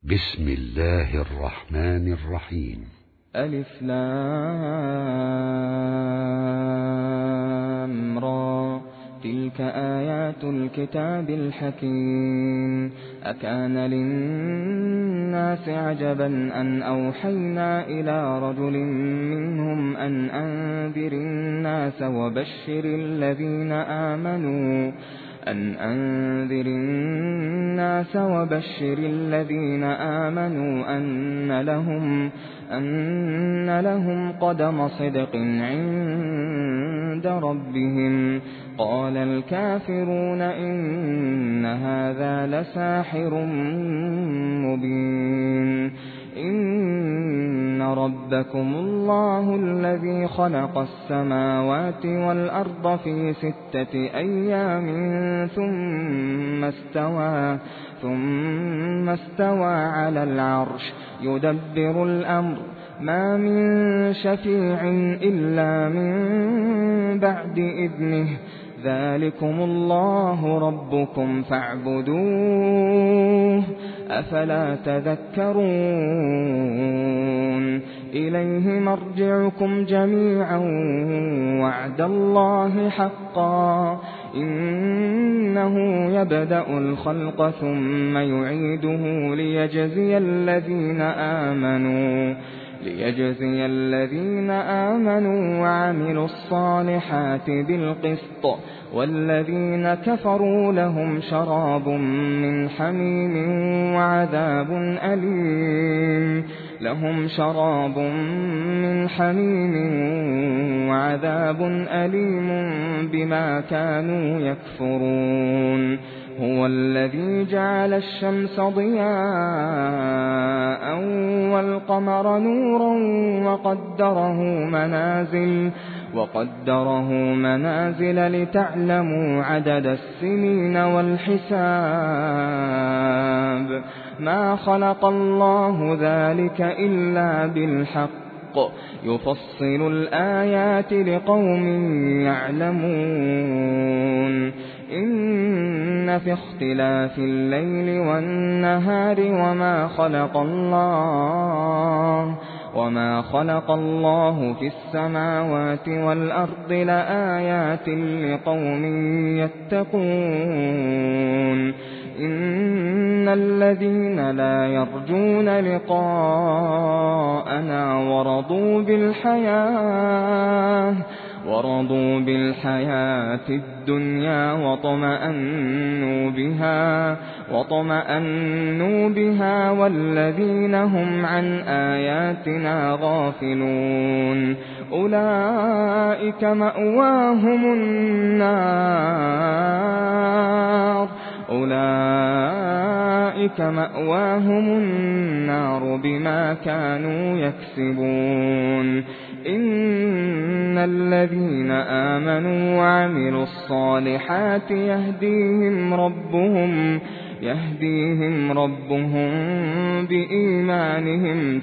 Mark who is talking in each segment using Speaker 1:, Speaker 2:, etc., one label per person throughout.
Speaker 1: بسم الله الرحمن الرحيم.
Speaker 2: ألف لام را، تلك آيات الكتاب الحكيم. أكان للناس عجبا أن أوحينا إلى رجل منهم أن أنذر الناس وبشر الذين آمنوا أن لهم قدم صدق عند ربهم. قال الكافرون إن هذا لساحر مبين. إن ربكم الله الذي خلق السماوات والأرض في 6 أيام ثم استوى على العرش يدبر الأمر ما من شفيع إلا من بعد إذنه. ذلكم الله ربكم فاعبدوه أفلا تذكرون. إليه مرجعكم جميعا وعد الله حقا. إنه يبدأ الخلق ثم يعيده ليجزي الذين آمنوا وعملوا الصالحات بالقسط. والذين كفروا لهم شراب من حميم وعذاب أليم بما كانوا يكفرون. هو الذي جعل الشمس ضياء والقمر نورا وقدره منازل لتعلموا عدد السنين والحساب. ما خلق الله ذلك إلا بالحق يفصل الآيات لقوم يعلمون. إن في اختلاف الليل والنهار وما خلق الله في السماوات والأرض لآيات لقوم يتقون. إن الذين لا يرجون لقاءنا ورضوا بالحياة الدنيا واطمأنوا بها والذين هم عن آياتنا غافلون. أولئك مأواهم النار بما كانوا يكسبون. إن الذين آمنوا وعملوا الصالحات يهديهم ربهم بإيمانهم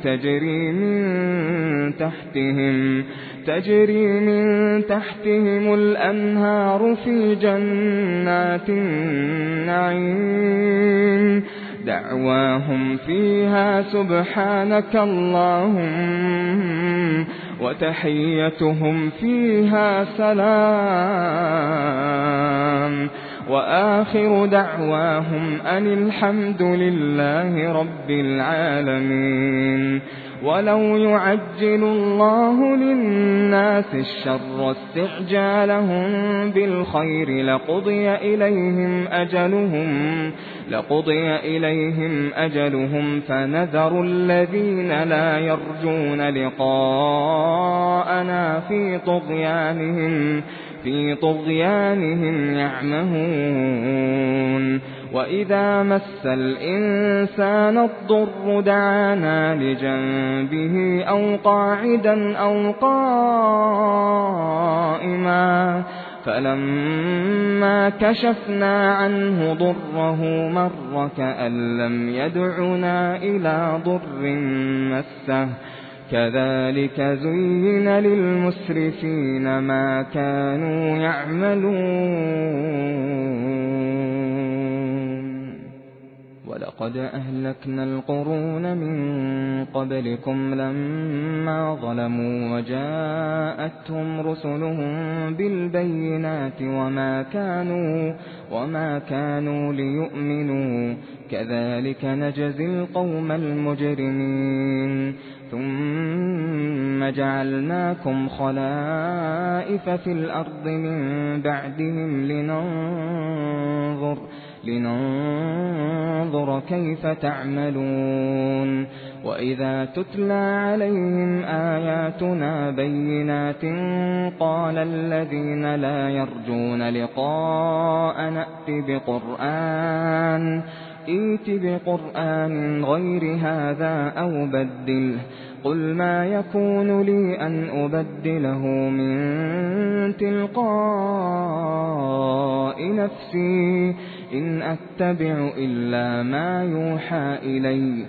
Speaker 2: تجري من تحتهم الأنهار في جنات النعيم. دعواهم فيها سبحانك اللهم وتحيتهم فيها سلام. وآخر دعواهم أن الحمد لله رب العالمين. ولو يعجل الله للناس الشر استعجالهم بالخير لقضي إليهم أجلهم فنذر الذين لا يرجون لقاءنا في طغيانهم يعمهون. وإذا مس الإنسان الضر دعانا لجنبه أو قاعدا أو قائما فلما كشفنا عنه ضره مر كأن لم يدعنا إلى ضر مسه. كذلك زين للمسرفين ما كانوا يعملون. لقد أهلكنا القرون من قبلكم لما ظلموا وجاءتهم رسلهم بالبينات وما كانوا ليؤمنوا كذلك نجزي القوم المجرمين ثم جعلناكم خلائف في الأرض من بعدهم لننظر كيف تعملون وإذا تتلى عليهم آياتنا بينات قال الذين لا يرجون لقاء ائت بقرآن غير هذا أو بدله قل ما يكون لي أن أبدله من تلقاء نفسي إن أتبع إلا ما يوحى إلي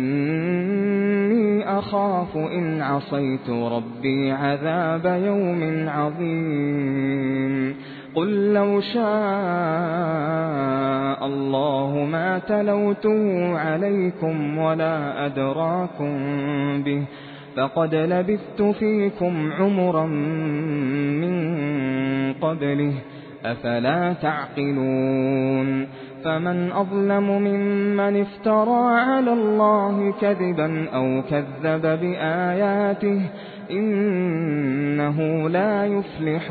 Speaker 2: إني أخاف إن عصيت ربي عذاب يوم عظيم قل لو شاء الله ما تلوته عليكم ولا أدراكم به فقد لبثت فيكم عمرا من قبله أفلا تعقلون فمن أظلم ممن افترى على الله كذبا أو كذب بآياته إنه لا يفلح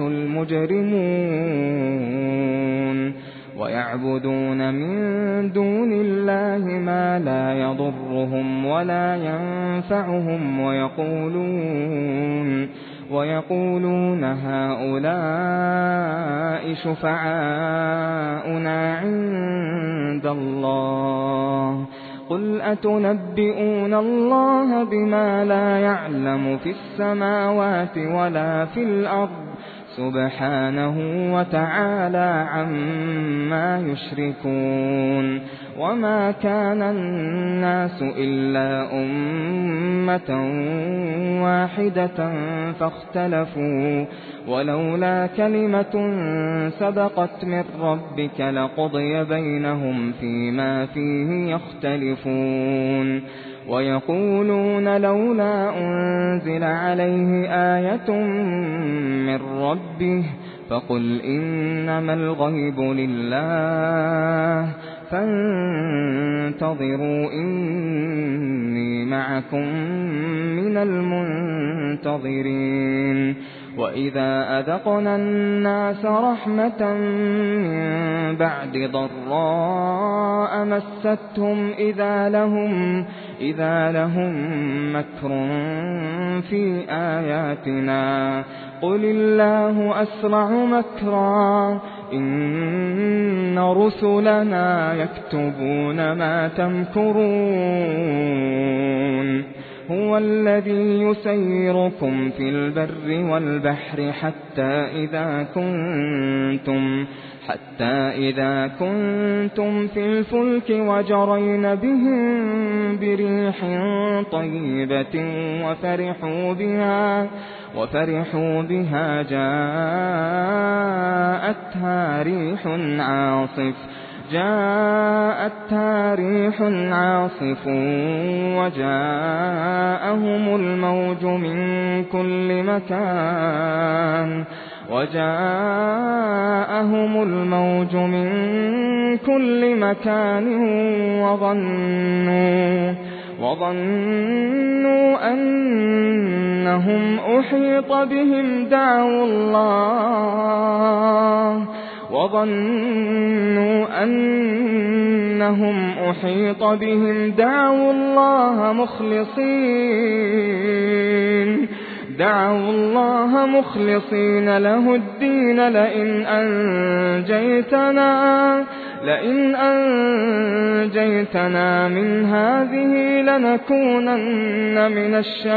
Speaker 2: المجرمون ويعبدون من دون الله ما لا يضرهم ولا ينفعهم ويقولون هؤلاء شفعاؤنا عند الله قل أتنبئون الله بما لا يعلم في السماوات ولا في الأرض سبحانه وتعالى عما يشركون وما كان الناس إلا أمة واحدة فاختلفوا ولولا كلمة سبقت من ربك لقضي بينهم فيما فيه يختلفون ويقولون لولا أنزل عليه آية من ربه فقل إنما الغيب لله فانتظروا إني معكم من المنتظرين وإذا أذقنا الناس رحمة من بعد ضراء مستهم إذا لهم مكر في آياتنا قل الله أسرع مكرا إن رسلنا يكتبون ما تمكرون هو الذي يسيركم في البر والبحر حتى إذا كنتم في الفلك وجرين بهم بريح طيبة وفرحوا بها جاءتها ريح عاصف وجاءهم الموج من كل مكان وظنوا أنهم أحيط بهم دعوا الله مخلصين له الدين لئن أنجيتنا من هذه لنكونن من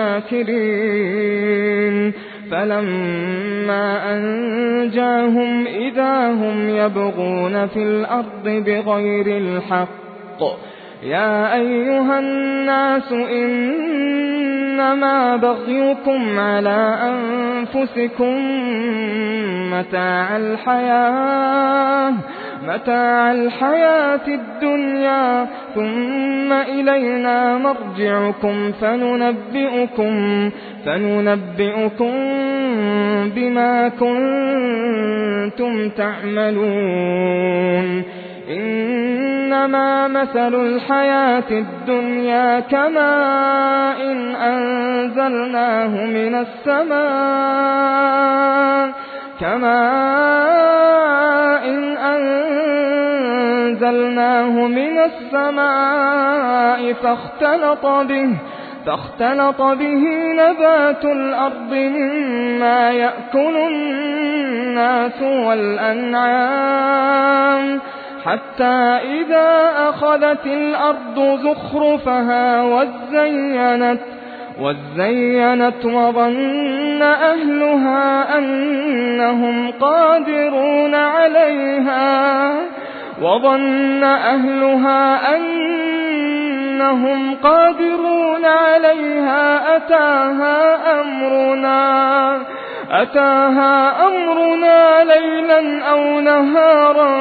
Speaker 2: الشاكرين فلما أنجاهم إذا هم يبغون في الأرض بغير الحق يا أيها الناس إنما بغيكم على أنفسكم متاع الحياة الدنيا ثم إلينا مرجعكم فننبئكم بما كنتم تعملون إنما مثل الحياة الدنيا كماء أنزلناه من السماء فاختلط به نبات الأرض مما يأكل الناس والأنعام حتى إذا أخذت الأرض زخرفها وزينت وظن أهلها أنهم قادرون عليها أتاها أمرنا ليلا أو نهارا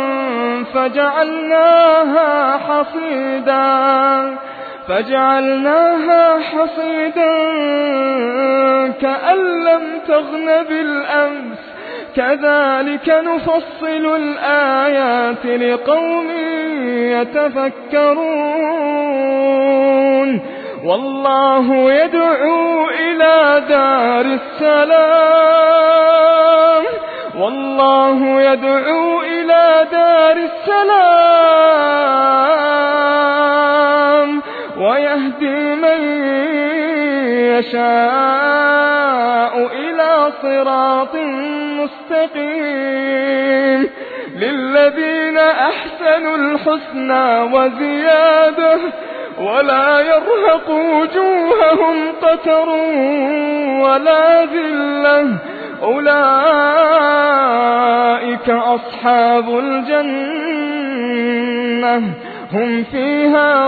Speaker 2: فجعلناها حصيدا كأن لم تغن بالأمس كذلك نفصل الآيات لقوم يتفكرون والله يدعو إلى دار السلام ويهدي من يشاء إلى صراط مستقيم للذين أحسنوا الحسنى وزيادة ولا يرهق وجوههم قتر ولا ذلة أولئك أصحاب الجنة هم فيها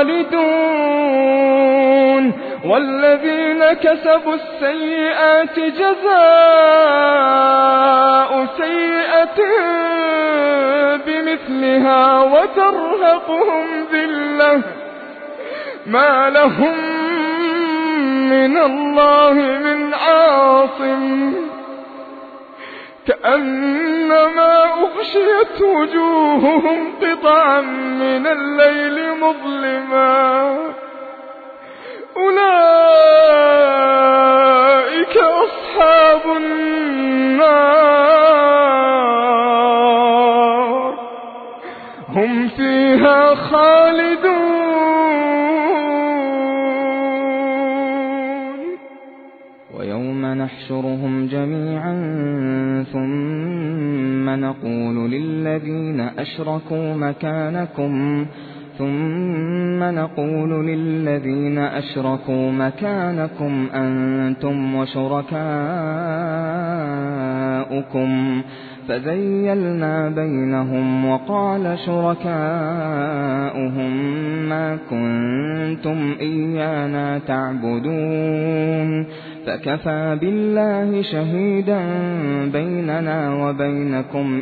Speaker 2: خالدون والذين كسبوا السيئات جزاء سيئة بمثلها وترهقهم ذلة ما لهم من الله من عاصم كأنما أغشيت وجوههم قطعا من الليل مظلما أولئك أصحاب النار هم فيها خالدون ويوم نحشرهم جميعا ثم نقول للذين أشركوا مكانكم أنتم وشركاؤكم فزيلنا بينهم وقال شركاؤهم ما كنتم إيانا تعبدون فكفى بالله شهيدا بيننا وبينكم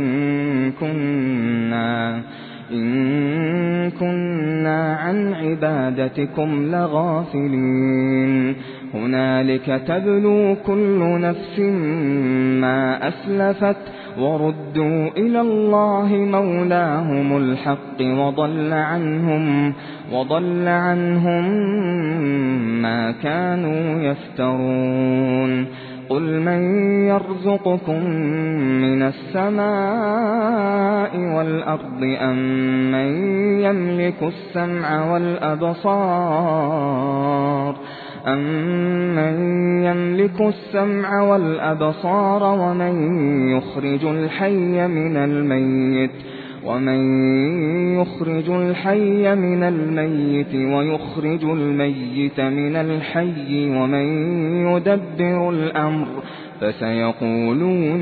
Speaker 2: إن كنا عن عبادتكم لغافلين هنالك تبلو كل نفس ما أسلفت وردوا إلى الله مولاهم الحق وضل عنهم ما كانوا يفترون قل من يرزقكم من السماء والأرض أم من يملك السمع والأبصار ومن يخرج الحي من الميت ويخرج الميت من الحي ومن يدبر الأمر فسيقولون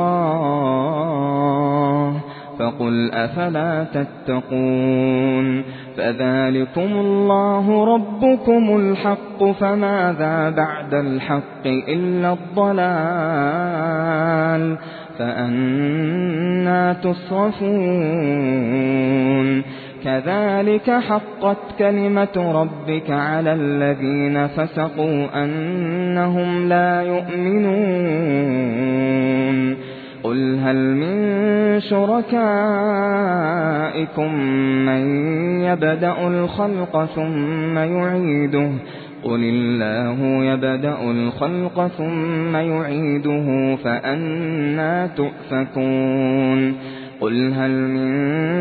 Speaker 2: الله فقل أفلا تتقون فذلكم الله ربكم الحق فماذا بعد الحق إلا الضلال فأنى تصرفون كذلك حقت كلمة ربك على الذين فسقوا أنهم لا يؤمنون قل هل من شركائكم من يبدأ الخلق ثم يعيده قل الله يبدأ الخلق ثم يعيده فأنى تؤفكون قل هل من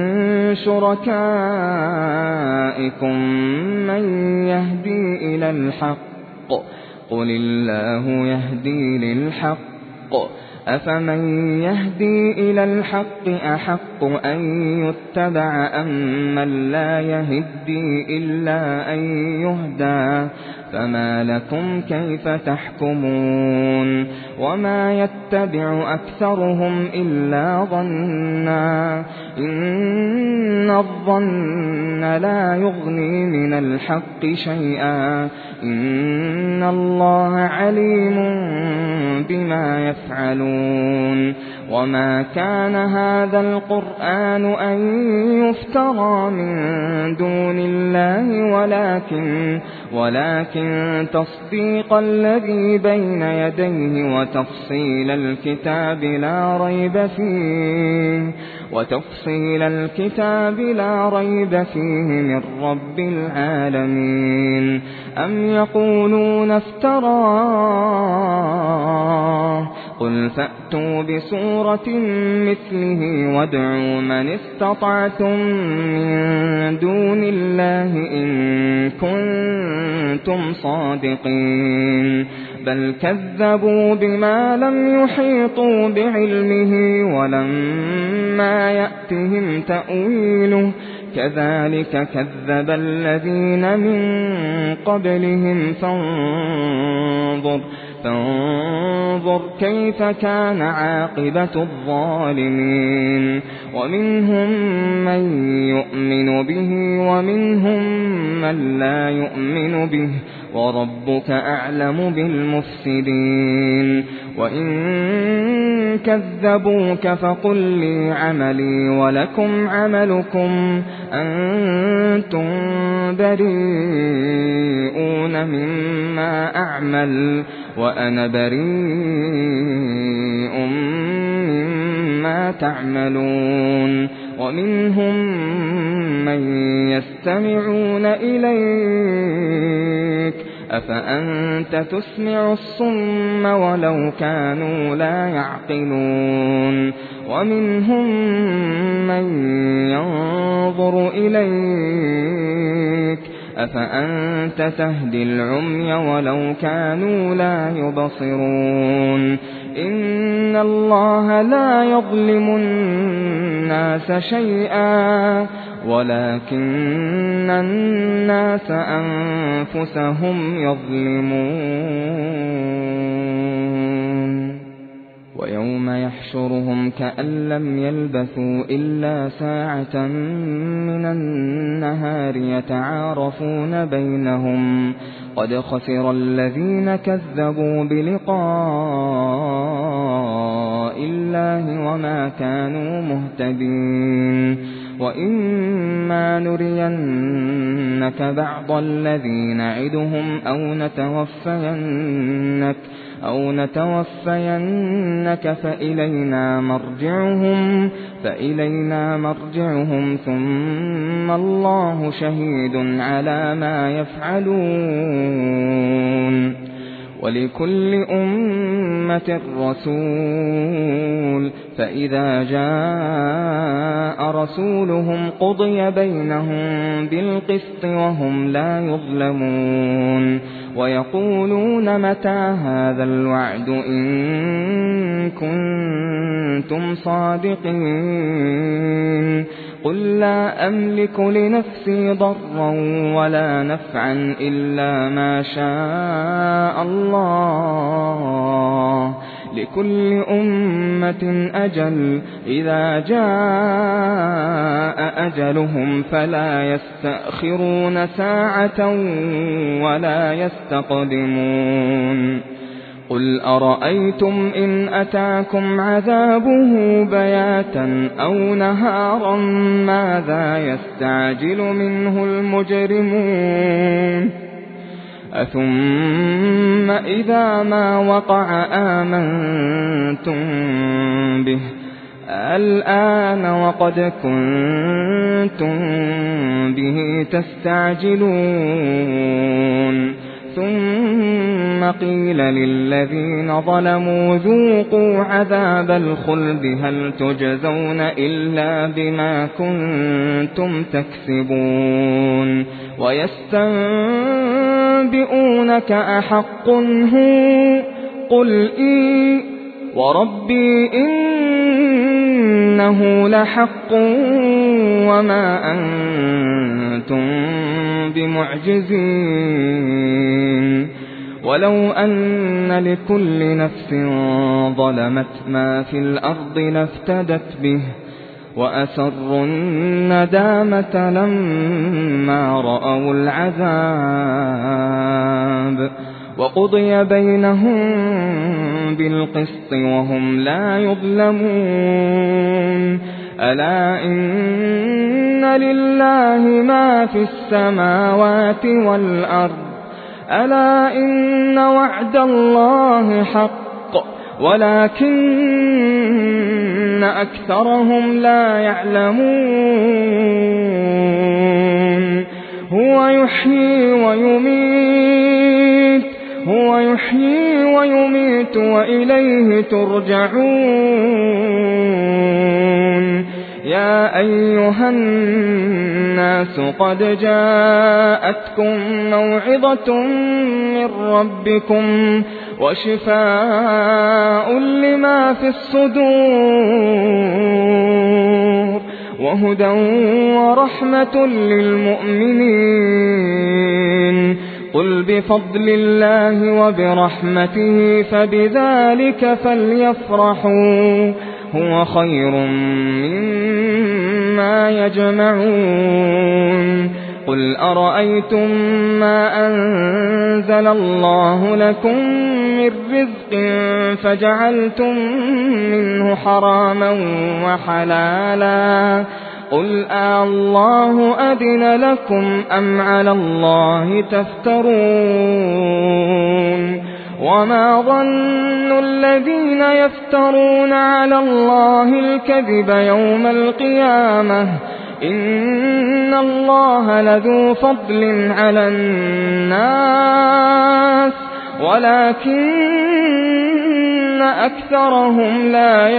Speaker 2: شركائكم من يهدي إلى الحق قل الله يهدي للحق أفمن يهدي إلى الحق أحق أن يتبع أم من لا يهدي إلا أن يهدى فما لكم كيف تحكمون وما يتبع أكثرهم إلا ظنا إن الظن لا يغني من الحق شيئا إن الله عليم بما يفعلون وما كان هذا القرآن أن يفترى من دون الله ولكن تصديق الذي بين يديه وتفصيل الكتاب لا ريب فيه من رب العالمين أم يقولون افتراه قل فأتوا بسورة مثله وادعوا من استطعتم من دون الله إن كنتم صادقين بل كذبوا بما لم يحيطوا بعلمه ولما يأتهم تأويله كذلك كذب الذين من قبلهم فانظر كيف كان عاقبة الظالمين ومنهم من يؤمن به ومنهم من لا يؤمن به وربك أعلم بالمفسدين وإن كذبوك فقل لي عملي ولكم عملكم أنتم بريئون مما أعمل وأنا بريء مما تعملون ومنهم من يستمعون إليك أفأنت تسمع الصم ولو كانوا لا يعقلون ومنهم من ينظر إليك أفأنت تهدي العمي ولو كانوا لا يبصرون إن الله لا يظلم الناس شيئا ولكن الناس أنفسهم يظلمون ويوم يحشرهم كأن لم يلبثوا إلا ساعة من النهار يتعارفون بينهم قد خسر الذين كذبوا بلقاء الله وما كانوا مهتدين وإما نرينك بعض الذي نعدهم أو نتوفينك فإلينا مرجعهم ثم الله شهيد على ما يفعلون ولكل أمة رسول فإذا جاء رسولهم قضي بينهم بالقسط وهم لا يظلمون ويقولون متى هذا الوعد إن كنتم صادقين قل لا أملك لنفسي ضرا ولا نفعا إلا ما شاء الله لكل أمة أجل إذا جاء أجلهم فلا يستأخرون ساعة ولا يستقدمون قل أرأيتم إن أتاكم عذابه بياتا أو نهارا ماذا يستعجل منه المجرمون أثم إذا ما وقع آمنتم به الآن وقد كنتم به تستعجلون ثم قيل للذين ظلموا ذوقوا عذاب الخلد هل تجزون إلا بما كنتم تكسبون ويستنبئونك أحق هو قل إي وربي إنه لحق وما أنتم بمعجزين ولو أن لكل نفس ظلمت ما في الأرض لافتدت به وأسروا الندامة لما رأوا العذاب وقضي بينهم بالقسط وهم لا يظلمون ألا إن لله ما في السماوات والأرض ألا إن وعد الله حق ولكن أكثرهم لا يعلمون هو يحيي ويميت وإليه ترجعون يا أيها الناس قد جاءتكم موعظة من ربكم وشفاء لما في الصدور وهدى ورحمة للمؤمنين قل بفضل الله وبرحمته فبذلك فليفرحوا هو خير مما يجمعون قل أرأيتم ما أنزل الله لكم من رزق فجعلتم منه حراما وحلالا قل الله أذن لكم أم على الله تفترون وما ظن الذين يفترون على الله الكذب يوم القيامة إن الله لذو فضل على الناس ولكن أكثرهم لا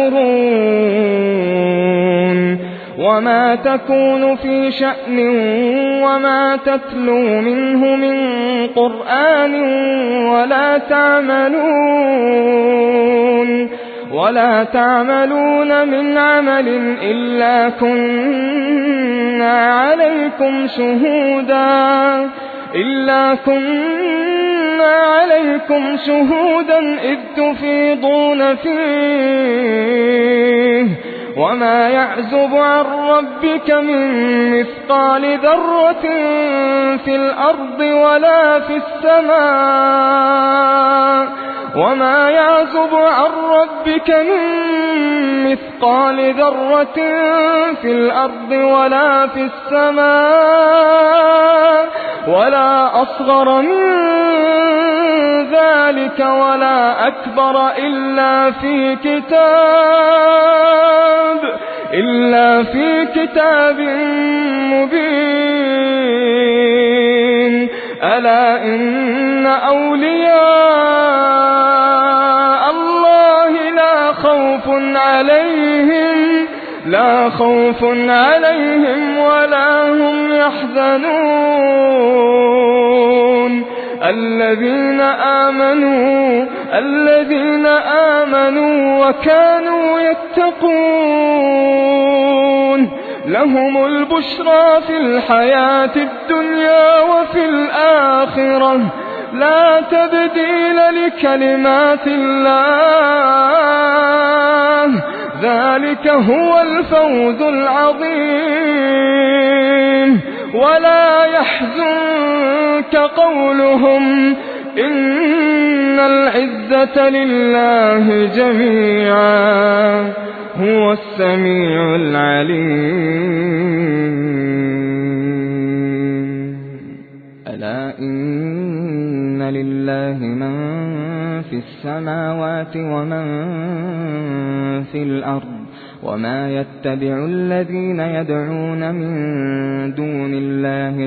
Speaker 2: يشكرون وما تكون في شأن وما تتلو منه من قرآن ولا تعملون من عمل إلا كنا عليكم شهودا إذ تفيضون فيه وما يعزب عن ربك من مثقال ذرة في الأرض ولا في السماء وما يعزب عن ربك من مثقال ذرة في الأرض ولا في السماء ولا أصغر من ذلك ولا أكبر إلا في كتاب مبين ألا إن أولياء الله لا خوف عليهم ولا هم يحزنون الذين آمنوا وكانوا يتقون لهم البشرى في الحياة الدنيا وفي الآخرة لا تبديل لكلمات الله ذلك هو الفوز العظيم ولا يحزنك قولهم إن العزة لله جميعا هو السميع العليم. ألا إن لله من في السماوات ومن في الأرض وما يتبع الذين يدعون من دون الله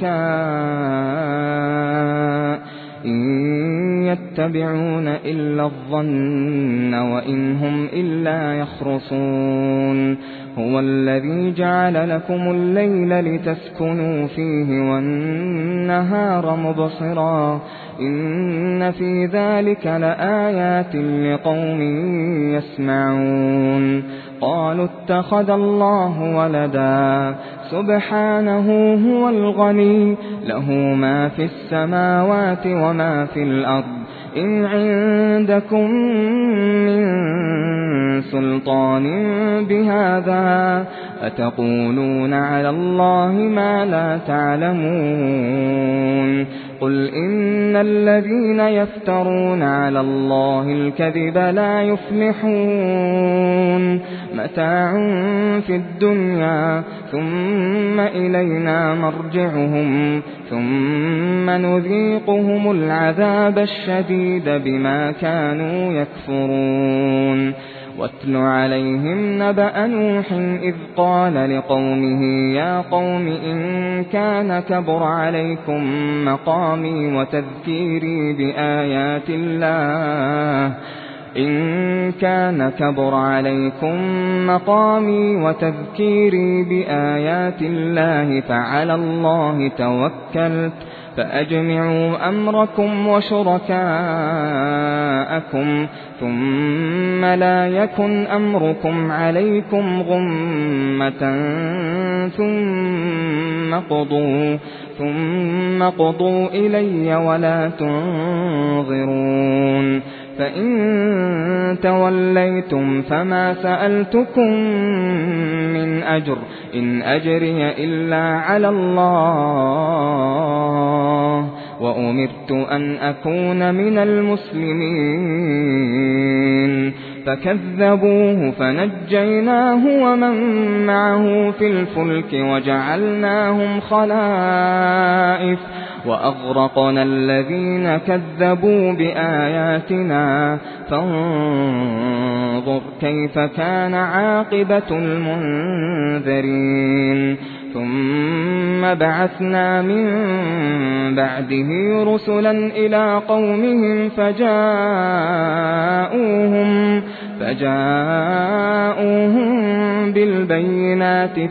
Speaker 2: شركاء إن يتبعون إلا الظن وإن هم إلا يخرصون. هو الذي جعل لكم الليل لتسكنوا فيه والنهار مبصرا إن في ذلك لآيات لقوم يسمعون. قالوا اتخذ الله ولدا سبحانه هو الغني له ما في السماوات وما في الأرض إن عندكم من سلطان بهذا أتقولون على الله ما لا تعلمون. قل إن الذين يفترون على الله الكذب لا يفلحون متاع في الدنيا ثم إلينا مرجعهم ثم نذيقهم العذاب الشديد بما كانوا يكفرون. واتل عليهم نبأ نوح إذ قال لقومه يا قوم إن كان كبر عليكم مقامي وتذكيري بآيات الله فعلى الله توكلت فأجمعوا أمركم وشركاءكم ثم لا يكن أمركم عليكم غمة ثم قضوا إلي ولا تنظرون. فإن توليتم فما سألتكم من أجر إن أجري إلا على الله وأمرت أن أكون من المسلمين. فكذبوه فنجيناه ومن معه في الفلك وجعلناهم خلائف وأغرقنا الذين كذبوا بآياتنا فانظر كيف كان عاقبة المنذرين. ثم بعثنا من بعده رسلا إلى قومهم فجاءوهم بالبينات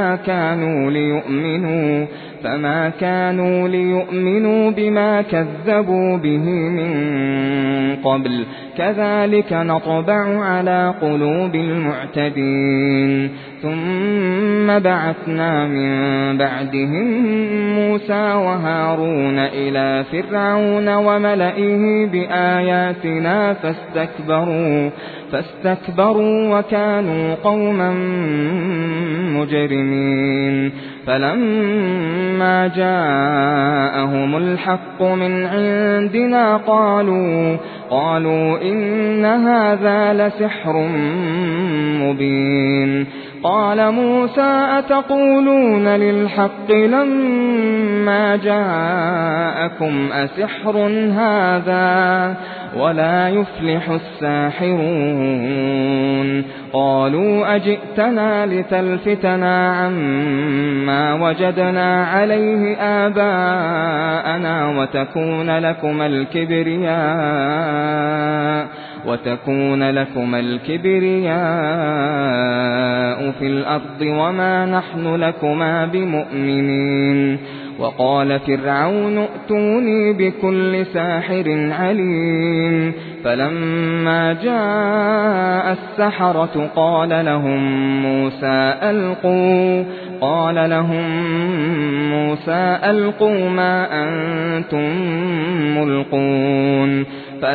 Speaker 2: فما كانوا ليؤمنوا بما كذبوا به من قبل كذلك نطبع على قلوب المعتدين. ثم بعثنا من بعدهم موسى وهارون إلى فرعون وملئه بآياتنا فاستكبروا وكانوا قوما مجرمين. فلما جاءهم الحق من عندنا قالوا إن هذا لسحر مبين. قال موسى أتقولون للحق لما جاءكم أسحر هذا ولا يفلح الساحرون. قالوا أجئتنا لتلفتنا عما وجدنا عليه آباءنا وتكون لكم الكبرياء في الأرض وما نحن لكما بمؤمنين. وقال فرعون ائتوني بكل ساحر عليم. فلما جاء السحرة قال لهم موسى ألقوا ما أنتم ملقون.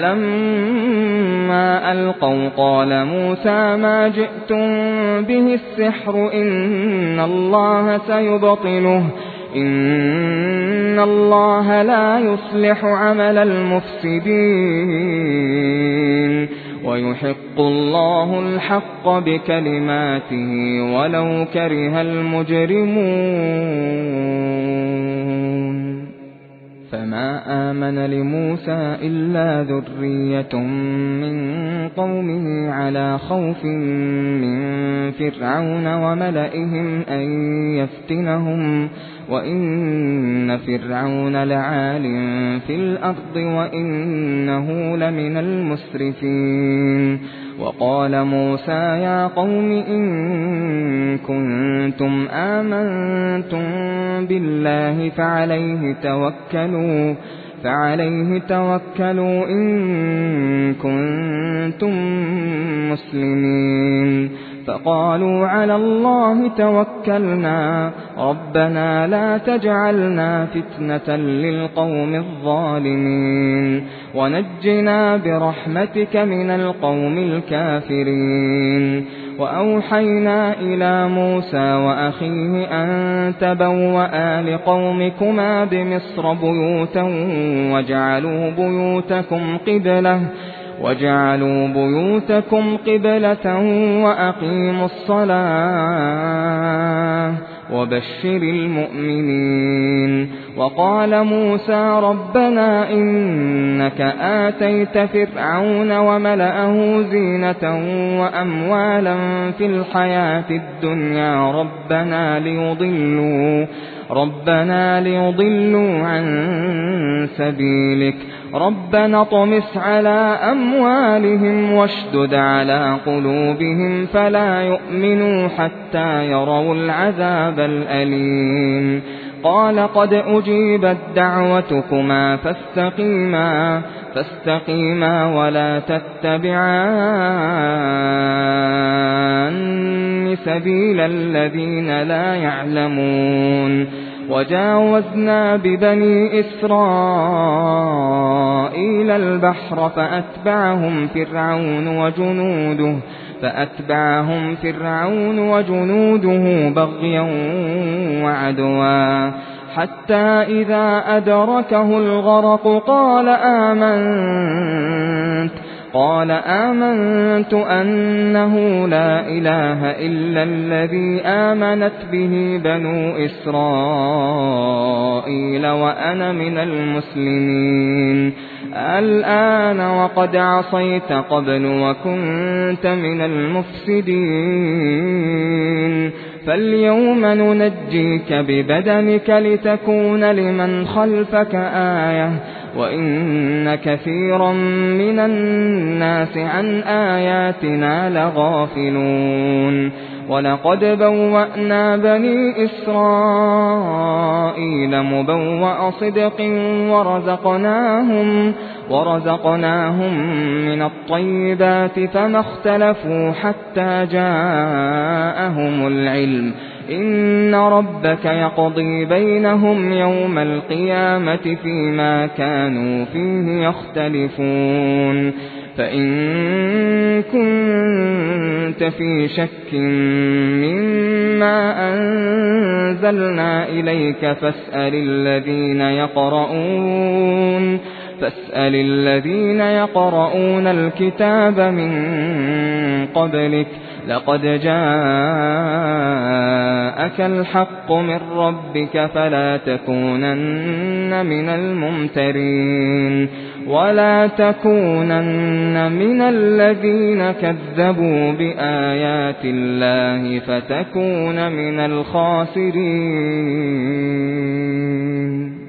Speaker 2: فلما ألقوا قال موسى ما جئتم به السحر إن الله إِنَّ اللَّهَ لَا يُصْلِحُ عَمَلَ الْمُفْسِدِينَ وَيُحِقُّ اللَّهُ الْحَقَّ بِكَلِمَاتِهِ وَلَوْ كَرِهَ الْمُجْرِمُونَ فَمَا آمَنَ لِمُوسَىٰ إِلَّا ذُرِّيَّةٌ مِّن قَوْمِهِ عَلَىٰ خَوْفٍ مِّن فِرْعَوْنَ وَمَلَئِهِمْ أَن يَفْتِنَهُمْ وَإِنَّ فِرْعَوْنَ لَعَالٍ فِي الْأَرْضِ وَإِنَّهُ لَمِنَ الْمُسْرِفِينَ وَقَالَ مُوسَىٰ يَا قَوْمِ إِن كُنتُمْ آمَنتُم بِاللَّهِ فَعَلَيْهِ تَوَكَّلُوا إِن كُنتُم مُّسْلِمِينَ فَقَالُوا عَلَى اللَّهِ تَوَكَّلْنَا رَبَّنَا لَا تَجْعَلْنَا فِتْنَةً لِّلْقَوْمِ الظَّالِمِينَ وَنَجِّنَا بِرَحْمَتِكَ مِنَ الْقَوْمِ الْكَافِرِينَ وَأَوْحَيْنَا إِلَىٰ مُوسَىٰ وَأَخِيهِ أَن تَبَوَّآ لِقَوْمِكُمَا بِمِصْرَ بُيُوتًا وَاجْعَلُوا بُيُوتَكُمْ قِبْلَةً وَأَقِيمُوا الصَّلَاةَ وَبَشِّرِ الْمُؤْمِنِينَ وَقَالَ مُوسَىٰ رَبَّنَا إِنَّكَ آتَيْتَ فِرْعَوْنَ وَمَلَأَهُ زِينَةً وَأَمْوَالًا فِي الْحَيَاةِ الدُّنْيَا رَبَّنَا لِيُضِلُّوا عَن سَبِيلِكَ رَبَّنَا اطْمِسْ عَلَىٰ أَمْوَالِهِمْ وَاشْدُدْ عَلَىٰ قُلُوبِهِمْ فَلَا يُؤْمِنُوا حَتَّىٰ يَرَوُا الْعَذَابَ الْأَلِيمَ قَالَ قَدْ أُجِيبَتْ دَعْوَتُكُمَا فاستقيما وَلَا تَتَّبِعَانِّ سَبِيلَ الَّذِينَ لَا يَعْلَمُونَ وَجَاوَزْنَا بِبَنِي إِسْرَائِيلَ الْبَحْرَ فَأَتْبَعَهُمْ فِرْعَوْنُ وَجُنُودُهُ بَغْيًا وَعَدْوًا حَتَّىٰ إِذَا أَدْرَكَهُ الْغَرَقُ قَالَ آمَنتُ أَنَّهُ لَا إِلَٰهَ إِلَّا الَّذِي آمَنَتْ بِهِ بَنُو إِسْرَائِيلَ وَأَنَا مِنَ الْمُسْلِمِينَ الْآنَ وَقَدْ عَصَيْتَ قَبْلُ وَكُنتَ مِنَ الْمُفْسِدِينَ فَالْيَوْمَ نُنَجِّيكَ بِبَدَنِكَ لِتَكُونَ لِمَنْ خَلْفَكَ آيَةً وَإِنَّ كَثِيرًا مِنَ النَّاسِ عَنْ آيَاتِنَا لَغَافِلُونَ وَلَقَدْ بَوَّأْنَا بَنِي إِسْرَائِيلَ مُبَوَّأَ صِدْقٍ وَرَزَقْنَاهُم مِّنَ الطَّيِّبَاتِ فَمَا اخْتَلَفُوا حَتَّىٰ جَاءَهُمُ الْعِلْمُ إِنَّ رَبَّكَ يَقْضِي بَيْنَهُمْ يَوْمَ الْقِيَامَةِ فِيمَا كَانُوا فِيهِ يَخْتَلِفُونَ فَإِن كُنتَ فِي شَكٍّ مِّمَّا أَنزَلْنَا إِلَيْكَ فَاسْأَلِ الَّذِينَ يَقْرَؤُونَ الْكِتَابَ مِن قَبْلِكَ لَقَدْ جَاءَكَ الْحَقُّ مِن رَّبِّكَ فَلَا تَكُونَنَّ مِنَ الْمُمْتَرِينَ وَلَا تَكُونَنَّ مِنَ الَّذِينَ كَذَّبُوا بِآيَاتِ اللَّهِ فَتَكُونَ مِنَ الْخَاسِرِينَ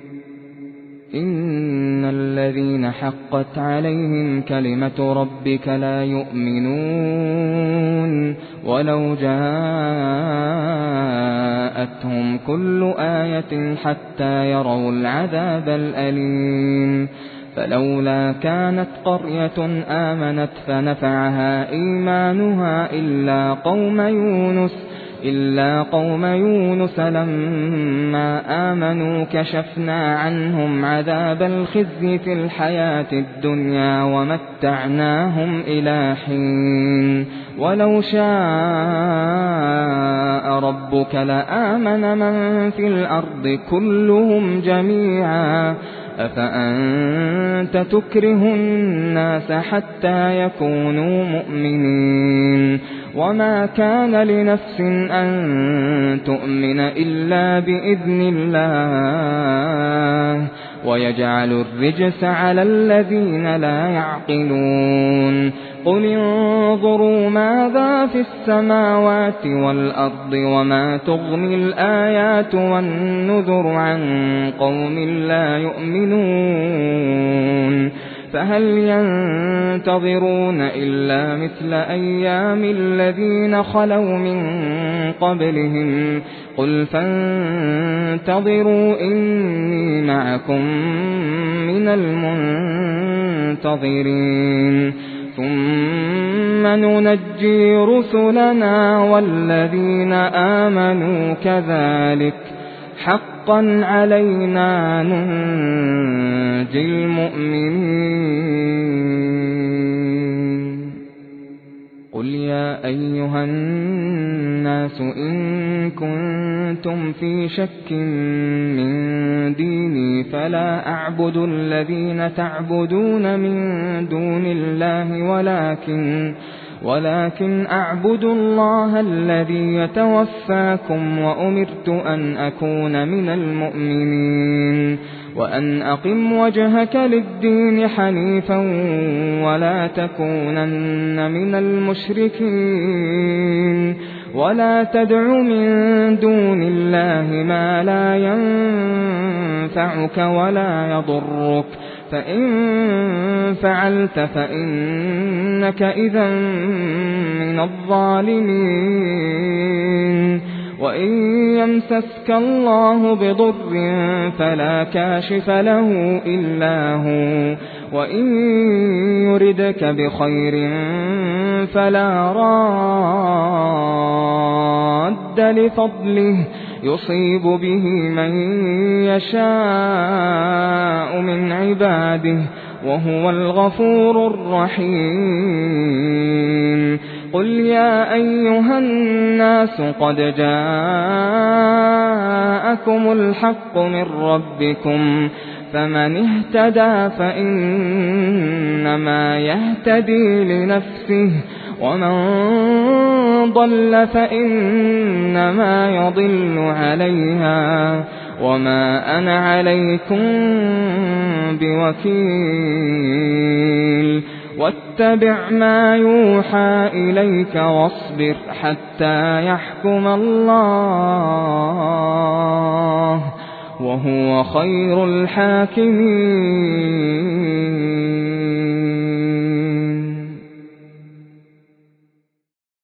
Speaker 2: إِنَّ الَّذِينَ حَقَّتْ عَلَيْهِمْ كَلِمَةُ رَبِّكَ لَا يُؤْمِنُونَ وَلَوْ جَاءَتْهُمْ كُلُّ آيَةٍ حَتَّىٰ يَرَوُا الْعَذَابَ الْأَلِيمَ فَلَوْلَا كَانَتْ قَرْيَةٌ آمَنَتْ فَنَفَعَهَا إِيمَانُهَا إِلَّا قَوْمَ يُونُسَ إلا قوم يونس لما آمنوا كشفنا عنهم عذاب الخزي في الحياة الدنيا ومتعناهم إلى حين ولو شاء ربك لآمن من في الأرض كلهم جميعا أفأنت تكره الناس حتى يكونوا مؤمنين وما كان لنفس أن تؤمن إلا بإذن الله ويجعل الرجس على الذين لا يعقلون قل انظروا ماذا في السماوات والأرض وما تغني الآيات والنذر عن قوم لا يؤمنون فهل ينتظرون إلا مثل أيام الذين خلوا من قبلهم قل فانتظروا إني معكم من المنتظرين ثم ننجي رسلنا والذين آمنوا كذلك حقا علينا ننجي المؤمنين قل يا أيها الناس إن كنتم في شك من ديني فلا أعبد الذين تعبدون من دون الله ولكن أعبد الله الذي يتوفاكم وأمرت أن أكون من المؤمنين وأن أقم وجهك للدين حنيفا ولا تكونن من المشركين ولا تدع من دون الله ما لا ينفعك ولا يضرك فإن فعلت فإنك إذا من الظالمين وإن يمسسك الله بضر فلا كاشف له إلا هو وإن يردك بخير فلا راد لفضله يصيب به من يشاء من عباده وهو الغفور الرحيم قل يا أيها الناس قد جاءكم الحق من ربكم فمن اهتدى فإنما يهتدي لنفسه ومن ضل فإنما يضل عليها وما أنا عليكم بوكيل واتبع ما يوحى إليك واصبر حتى يحكم الله وهو خير الحاكمين